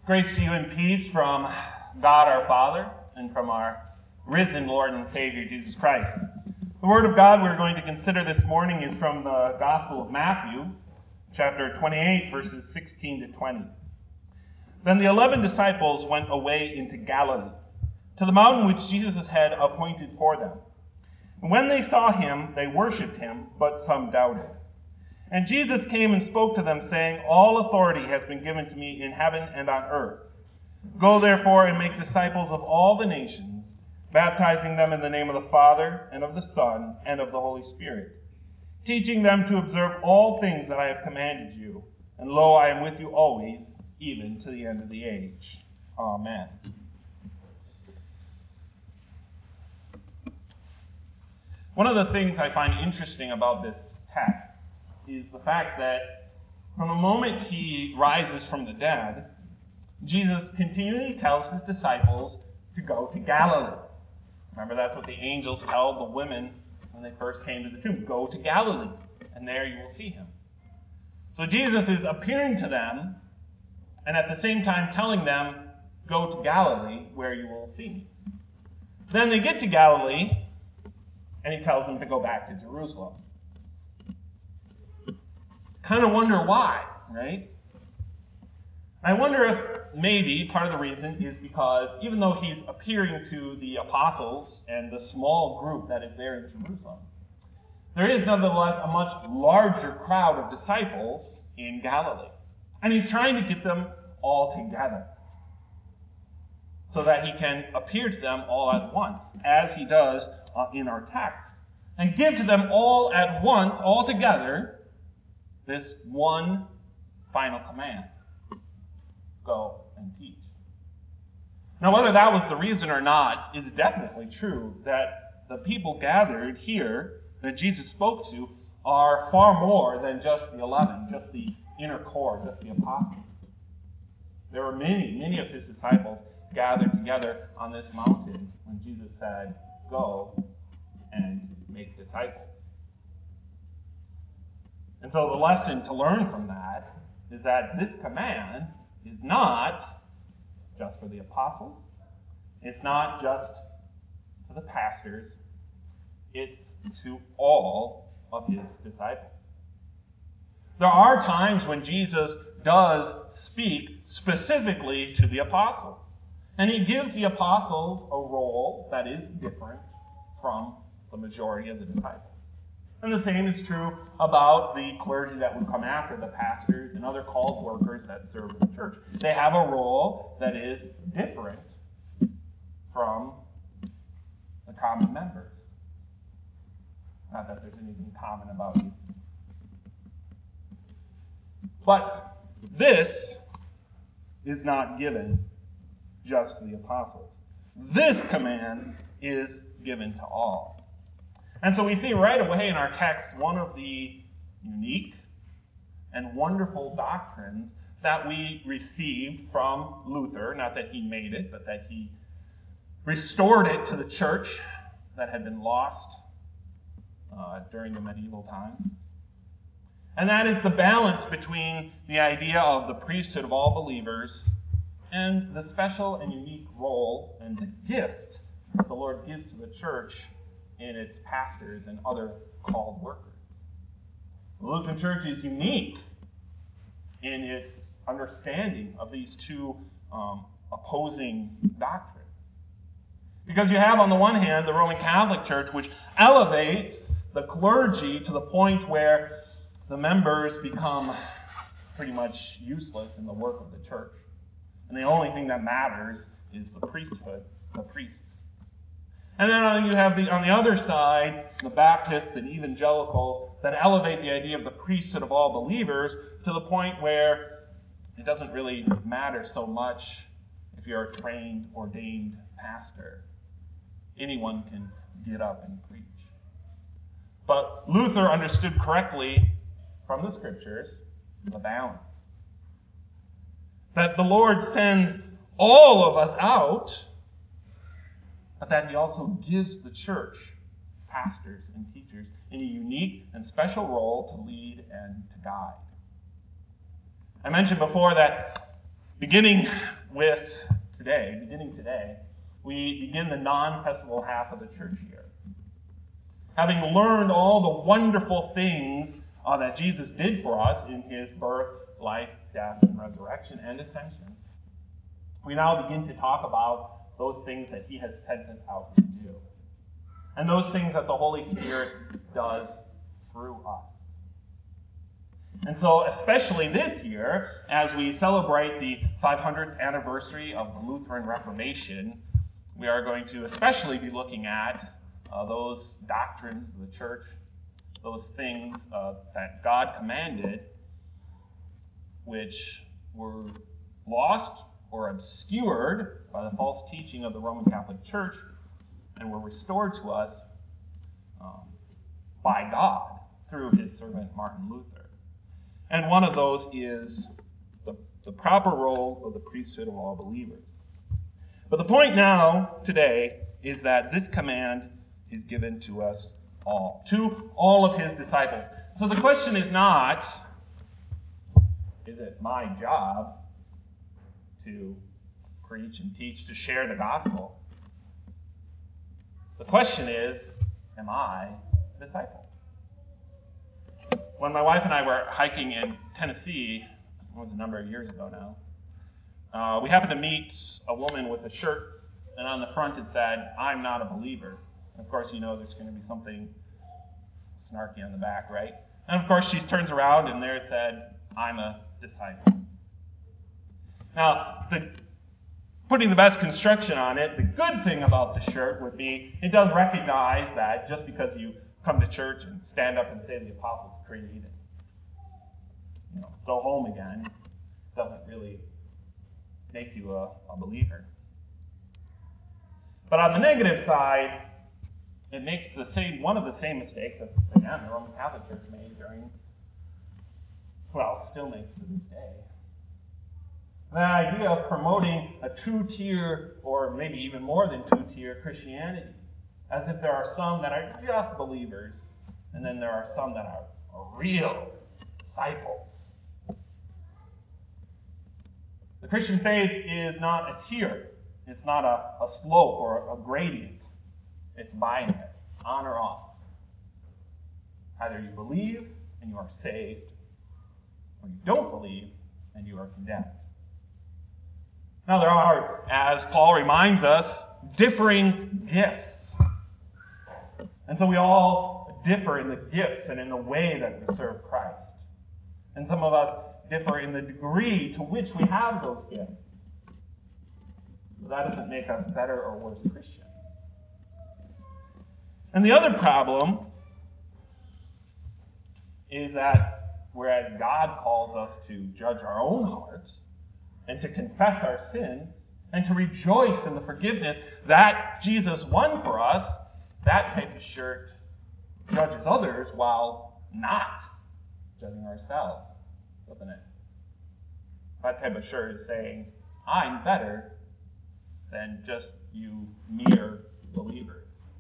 Grace to you and peace from God our Father and from our risen Lord and Savior, Jesus Christ. The Word of God we're going to consider this morning is from the Gospel of Matthew, chapter 28, verses 16 to 20. Then the 11 disciples went away into Galilee, to the mountain which Jesus had appointed for them. And when they saw him, they worshipped him, but some doubted. And Jesus came and spoke to them, saying, All authority has been given to me in heaven and on earth. Go therefore and make disciples of all the nations, baptizing them in the name of the Father, and of the Son, and of the Holy Spirit, teaching them to observe all things that I have commanded you. And lo, I am with you always, even to the end of the age. Amen. One of the things I find interesting about this text is the fact that from the moment he rises from the dead, Jesus continually tells his disciples to go to Galilee. Remember, that's what the angels tell the women when they first came to the tomb. Go to Galilee, and there you will see him. So Jesus is appearing to them, and at the same time telling them, go to Galilee, where you will see me. Then they get to Galilee, and he tells them to go back to Jerusalem. Kind of wonder why, right? I wonder if maybe part of the reason is because even though he's appearing to the apostles and the small group that is there in Jerusalem, there is nonetheless a much larger crowd of disciples in Galilee. And he's trying to get them all together so that he can appear to them all at once, as he does in our text, and give to them all at once, all together, this one final command: go and teach. Now, whether that was the reason or not, it's definitely true that the people gathered here that Jesus spoke to are far more than just the 11, just the inner core, just the apostles. There were many of his disciples gathered together on this mountain when Jesus said, go and make disciples. And so the lesson to learn from that is that this command is not just for the apostles. It's not just to the pastors. It's to all of his disciples. There are times when Jesus does speak specifically to the apostles. And he gives the apostles a role that is different from the majority of the disciples. And the same is true about the clergy that would come after, the pastors and other called workers that serve the church. They have a role that is different from the common members. Not that there's anything common about you. But this is not given just to the apostles. This command is given to all. And so we see right away in our text one of the unique and wonderful doctrines that we received from Luther. Not that he made it, but that he restored it to the church that had been lost during the medieval times. And that is the balance between the idea of the priesthood of all believers and the special and unique role and the gift that the Lord gives to the church in its pastors and other called workers. The Lutheran Church is unique in its understanding of these two opposing doctrines. Because you have, on the one hand, the Roman Catholic Church, which elevates the clergy to the point where the members become pretty much useless in the work of the church. And the only thing that matters is the priesthood, the priests. And then you have on the other side, the Baptists and evangelicals that elevate the idea of the priesthood of all believers to the point where it doesn't really matter so much if you're a trained, ordained pastor. Anyone can get up and preach. But Luther understood correctly from the scriptures the balance. That the Lord sends all of us out, but that he also gives the church pastors and teachers in a unique and special role to lead and to guide. I mentioned before that Beginning today, we begin the non-festival half of the church year. Having learned all the wonderful things that Jesus did for us in his birth, life, death, and resurrection, and ascension, we now begin to talk about those things that he has sent us out to do, and those things that the Holy Spirit does through us. And so, especially this year, as we celebrate the 500th anniversary of the Lutheran Reformation, we are going to especially be looking at those doctrines of the church, those things that God commanded, which were lost or obscured by the false teaching of the Roman Catholic Church and were restored to us by God through his servant Martin Luther. And one of those is the proper role of the priesthood of all believers. But the point now, today, is that this command is given to us all, to all of his disciples. So the question is not, is it my job to preach and teach, to share the gospel? The question is, am I a disciple? When my wife and I were hiking in Tennessee, it was a number of years ago now, we happened to meet a woman with a shirt, and on the front it said, "I'm not a believer." And of course, you know there's going to be something snarky on the back, right? And of course, she turns around, and there it said, "I'm a disciple." Now, putting the best construction on it, the good thing about the shirt would be it does recognize that just because you come to church and stand up and say the Apostles' Creed and go home again doesn't really make you a believer. But on the negative side, it makes one of the same mistakes that, again, the Roman Catholic Church made still makes to this day. The idea of promoting a two-tier, or maybe even more than two-tier, Christianity, as if there are some that are just believers, and then there are some that are real disciples. The Christian faith is not a tier. It's not a slope or a gradient. It's binary, on or off. Either you believe and you are saved, or you don't believe and you are condemned. Now there are, as Paul reminds us, differing gifts. And so we all differ in the gifts and in the way that we serve Christ. And some of us differ in the degree to which we have those gifts. But that doesn't make us better or worse Christians. And the other problem is that whereas God calls us to judge our own hearts and to confess our sins and to rejoice in the forgiveness that Jesus won for us, that type of shirt judges others while not judging ourselves, doesn't it? That type of shirt is saying, I'm better than just you mere believers.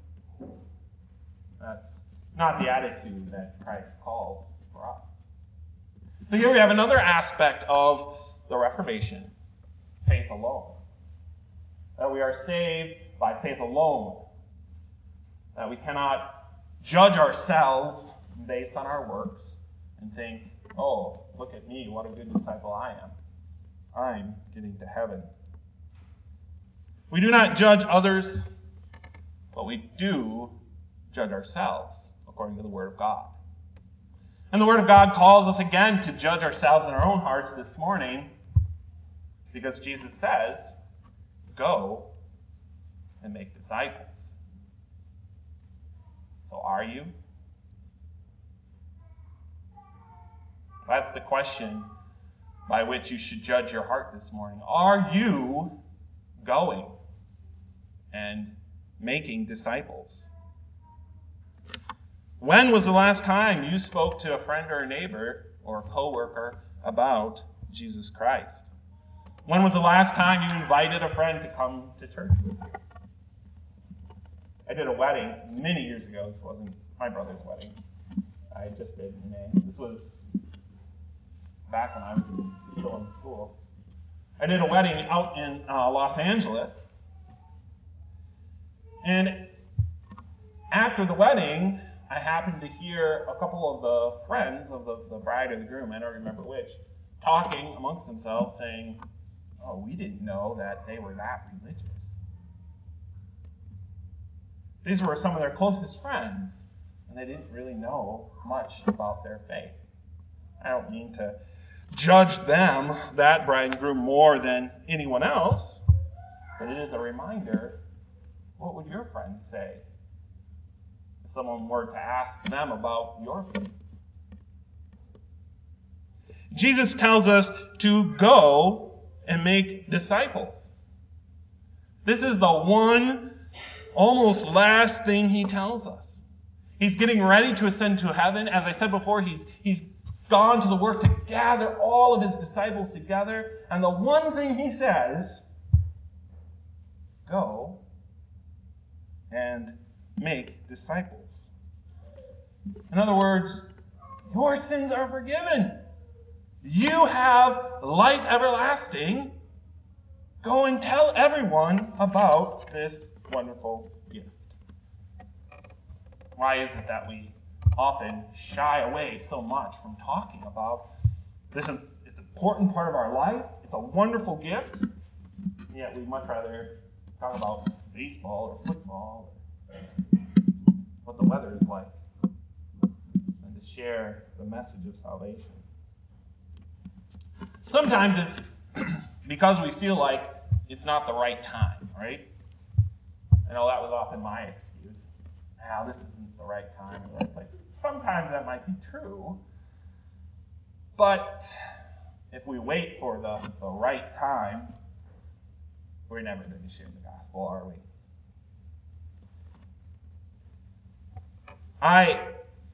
That's not the attitude that Christ calls for us. So here we have another aspect of the Reformation, faith alone. That we are saved by faith alone. That we cannot judge ourselves based on our works and think, oh, look at me, what a good disciple I am. I'm getting to heaven. We do not judge others, but we do judge ourselves according to the Word of God. And the Word of God calls us again to judge ourselves in our own hearts this morning because Jesus says, go and make disciples. So are you? That's the question by which you should judge your heart this morning. Are you going and making disciples? When was the last time you spoke to a friend or a neighbor or a coworker about Jesus Christ? When was the last time you invited a friend to come to church with you? I did a wedding many years ago. This wasn't my brother's wedding. I just did in May. This was back when I was still in school. I did a wedding out in Los Angeles. And after the wedding, I happened to hear a couple of the friends of the bride or the groom, I don't remember which, talking amongst themselves saying, "Oh, we didn't know that they were that religious." These were some of their closest friends, and they didn't really know much about their faith. I don't mean to judge them, that bride and groom, more than anyone else, but it is a reminder, what would your friends say if someone were to ask them about your faith? Jesus tells us to go and make disciples. This is the one almost last thing he tells us. He's getting ready to ascend to heaven. As I said before, he's gone to the work to gather all of his disciples together. And the one thing he says, go and make disciples. In other words, your sins are forgiven. You have life everlasting. Go and tell everyone about this wonderful gift. Why is it that we often shy away so much from talking about this? It's an important part of our life. It's a wonderful gift. Yet we'd much rather talk about baseball or football or what the weather is like than to share the message of salvation. Sometimes it's because we feel like it's not the right time, right? I know that was often my excuse. This isn't the right time or the right place. Sometimes that might be true. But if we wait for the right time, we're never going to share the gospel, are we? I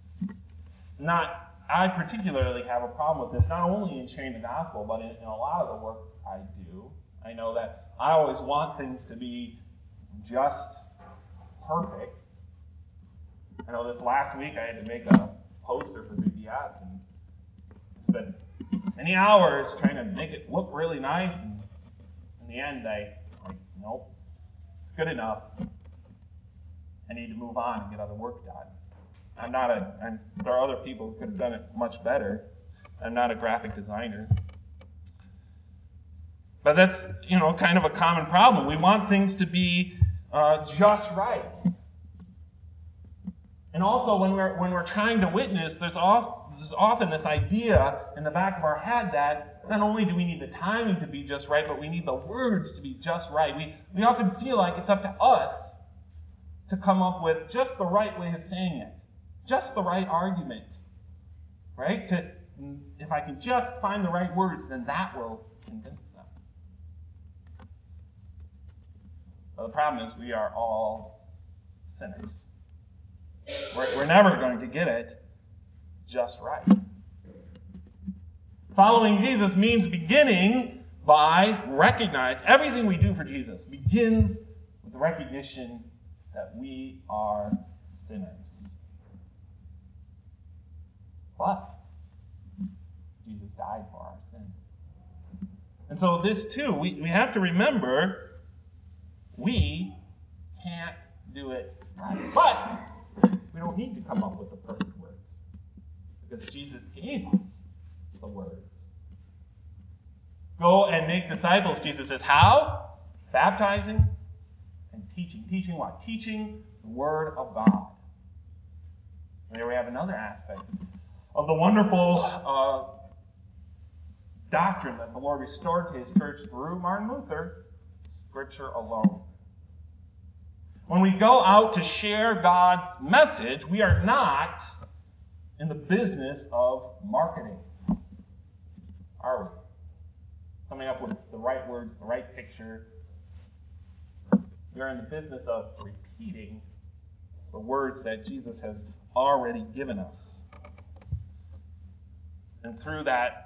particularly have a problem with this, not only in sharing the gospel, but in a lot of the work I do. I know that I always want things to be just perfect. I know this last week I had to make a poster for BBS, and spent many hours trying to make it look really nice, and in the end nope, it's good enough. I need to move on and get other work done. There are other people who could have done it much better. I'm not a graphic designer. But that's, kind of a common problem. We want things to be just right. And also, when we're trying to witness, there's often this idea in the back of our head that not only do we need the timing to be just right, but we need the words to be just right. We often feel like it's up to us to come up with just the right way of saying it, just the right argument, right? If I can just find the right words, then that will convince them. But the problem is we are all sinners. We're never going to get it just right. Following Jesus means beginning by recognize everything we do for Jesus begins with the recognition that we are sinners. But Jesus died for our sins. And so this too, we have to remember we can't do it right. But we don't need to come up with the perfect words, because Jesus gave us the words. Go and make disciples, Jesus says. How? Baptizing and teaching. Teaching what? Teaching the Word of God. And there we have another aspect of the wonderful doctrine that the Lord restored to his church through Martin Luther, Scripture alone. When we go out to share God's message, we are not in the business of marketing, are we? Coming up with the right words, the right picture. We are in the business of repeating the words that Jesus has already given us. And through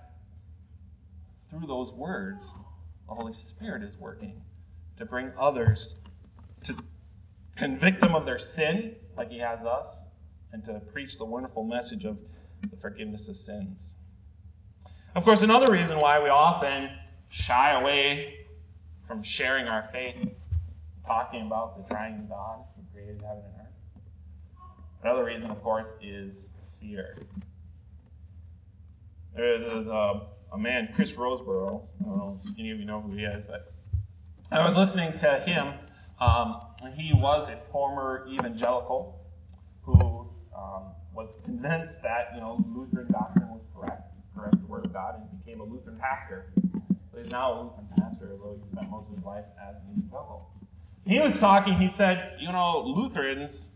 those words, the Holy Spirit is working to bring others, to convict them of their sin, like he has us, and to preach the wonderful message of the forgiveness of sins. Of course, another reason why we often shy away from sharing our faith, talking about the triune God who created heaven and earth. Another reason, of course, is fear. There's a man, Chris Roseborough. I don't know if any of you know who he is, but I was listening to him. He was a former evangelical who was convinced that Lutheran doctrine was correct the Word of God, and became a Lutheran pastor. So he's now a Lutheran pastor, although he spent most of his life as an evangelical. He was talking. He said, Lutherans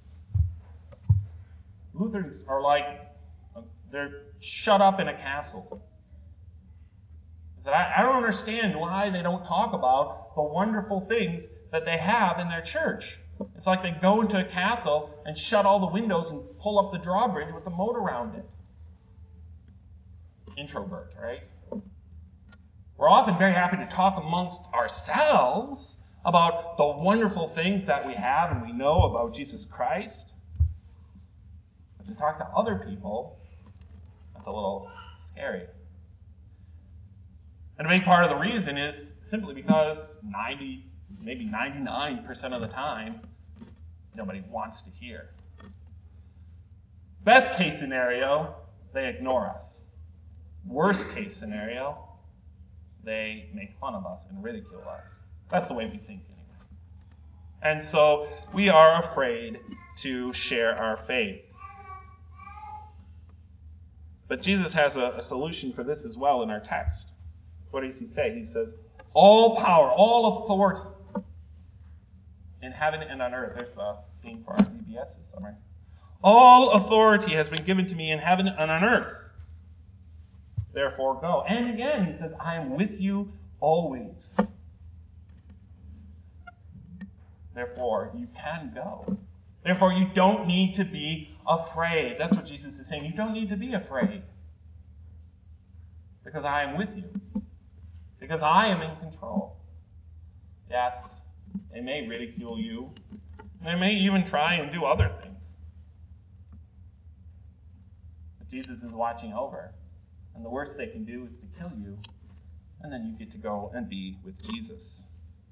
are like they're shut up in a castle. He said, I don't understand why they don't talk about the wonderful things that they have in their church. It's like they go into a castle and shut all the windows and pull up the drawbridge with the moat around it. Introvert, right? We're often very happy to talk amongst ourselves about the wonderful things that we have and we know about Jesus Christ. But to talk to other people, that's a little scary. And a big part of the reason is simply because 90, maybe 99% of the time, nobody wants to hear. Best case scenario, they ignore us. Worst case scenario, they make fun of us and ridicule us. That's the way we think anyway. And so we are afraid to share our faith. But Jesus has a solution for this as well in our text. What does he say? He says, all power, all authority in heaven and on earth. There's a theme for our VBS this summer. All authority has been given to me in heaven and on earth. Therefore go. And again, he says, I am with you always. Therefore, you can go. Therefore, you don't need to be afraid. That's what Jesus is saying. You don't need to be afraid. Because I am with you. Because I am in control. Yes, they may ridicule you. They may even try and do other things. But Jesus is watching over. And the worst they can do is to kill you. And then you get to go and be with Jesus.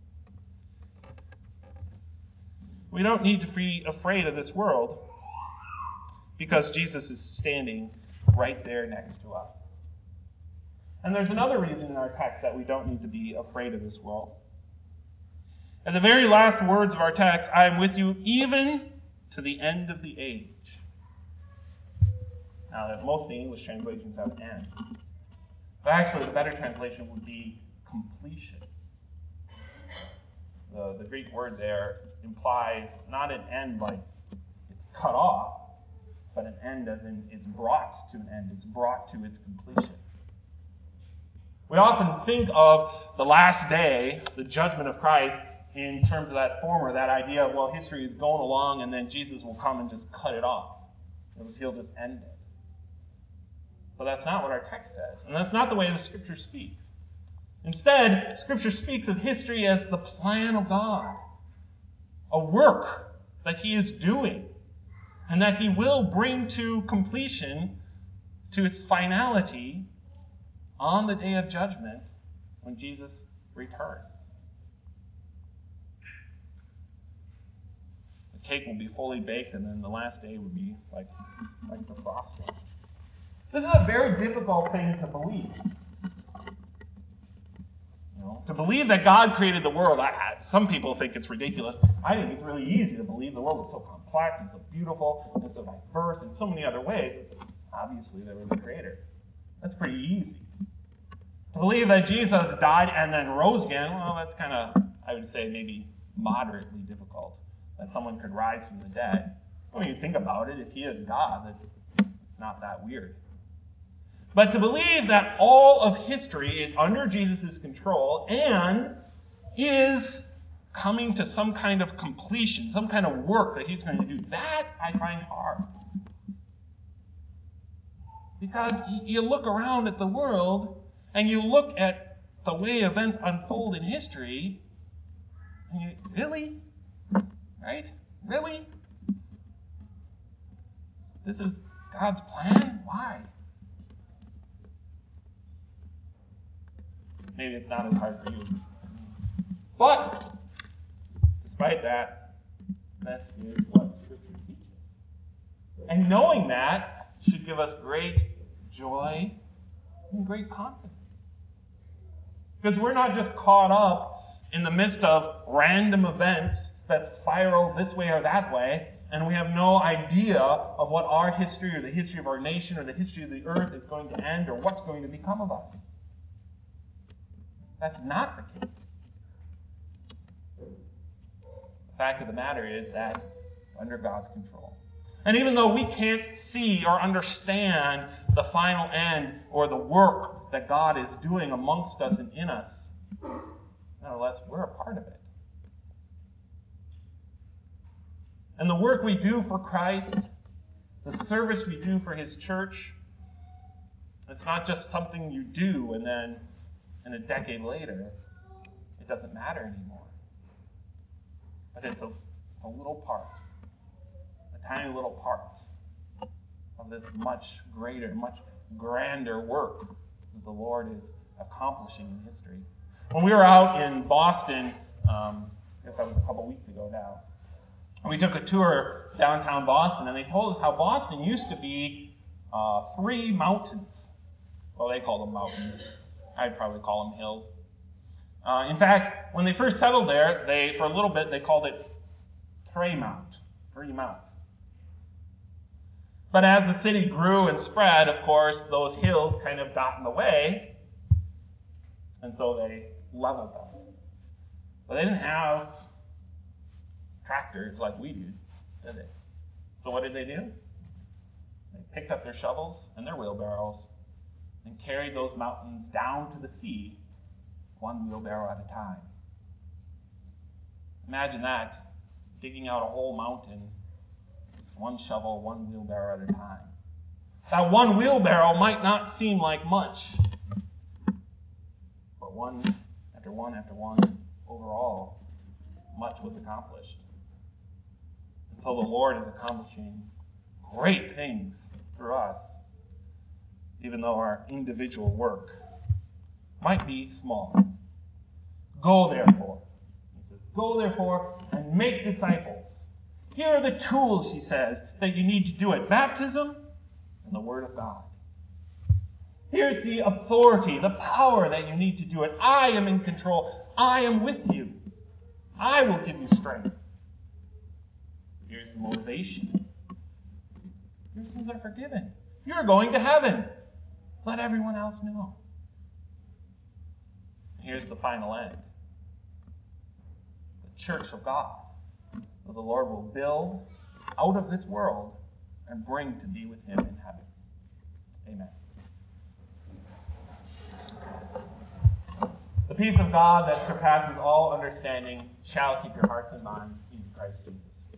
We don't need to be afraid of this world because Jesus is standing right there next to us. And there's another reason in our text that we don't need to be afraid of this world. At the very last words of our text, I am with you even to the end of the age. Now, most of the English translations have end. But actually, the better translation would be completion. The Greek word there implies not an end like it's cut off, but an end as in it's brought to an end. It's brought to its completion. We often think of the last day, the judgment of Christ, in terms of that former, that idea of, well, history is going along and then Jesus will come and just cut it off. He'll just end it. But that's not what our text says. And that's not the way the Scripture speaks. Instead, Scripture speaks of history as the plan of God, a work that he is doing, and that he will bring to completion, to its finality, on the day of judgment when Jesus returns. The cake will be fully baked, and then the last day would be like the frosting. This is a very difficult thing to believe. To believe that God created the world, some people think it's ridiculous. I think it's really easy to believe. The world is so complex and so beautiful and so diverse in so many other ways. Obviously, there was a creator. That's pretty easy. To believe that Jesus died and then rose again, well, that's kind of, I would say, maybe moderately difficult. That someone could rise from the dead. When you think about it, if he is God, it's not that weird. But to believe that all of history is under Jesus' control and is coming to some kind of completion, some kind of work that he's going to do, that I find hard. Because you look around at the world and you look at the way events unfold in history, and you, really? Right? Really? This is God's plan? Why? Maybe it's not as hard for you. But, despite that, this is what Scripture teaches. And knowing that should give us great joy and great confidence. Because we're not just caught up in the midst of random events that spiral this way or that way, and we have no idea of what our history or the history of our nation or the history of the earth is going to end or what's going to become of us. That's not the case. The fact of the matter is that it's under God's control. And even though we can't see or understand the final end or the work that God is doing amongst us and in us, nonetheless, we're a part of it. And the work we do for Christ, the service we do for His church, it's not just something you do and then in a decade later, it doesn't matter anymore. But it's a little part, a tiny little part of this much greater, much grander work that the Lord is accomplishing in history. When we were out in Boston, I guess that was a couple weeks ago now, we took a tour downtown Boston, and they told us how Boston used to be 3 mountains. Well, they call them mountains. I'd probably call them hills. In fact, when they first settled there, for a little bit, they called it Treymount, 3 mounts. But as the city grew and spread, of course, those hills kind of got in the way, and so they leveled them. But they didn't have tractors like we do, did they? So what did they do? They picked up their shovels and their wheelbarrows and carried those mountains down to the sea, 1 wheelbarrow at a time. Imagine that, digging out a whole mountain, 1 shovel, 1 wheelbarrow at a time. That 1 wheelbarrow might not seem like much, but one after one, overall, much was accomplished. And so the Lord is accomplishing great things through us, even though our individual work might be small. Go therefore, he says, go therefore and make disciples. Here are the tools, he says, that you need to do it. Baptism and the Word of God. Here's the authority, the power that you need to do it. I am in control. I am with you. I will give you strength. Here's the motivation. Your sins are forgiven. You're going to heaven. Let everyone else know. Here's the final end. The church of God, that the Lord will build out of this world and bring to be with Him in heaven. Amen. The peace of God that surpasses all understanding shall keep your hearts and minds in Christ Jesus.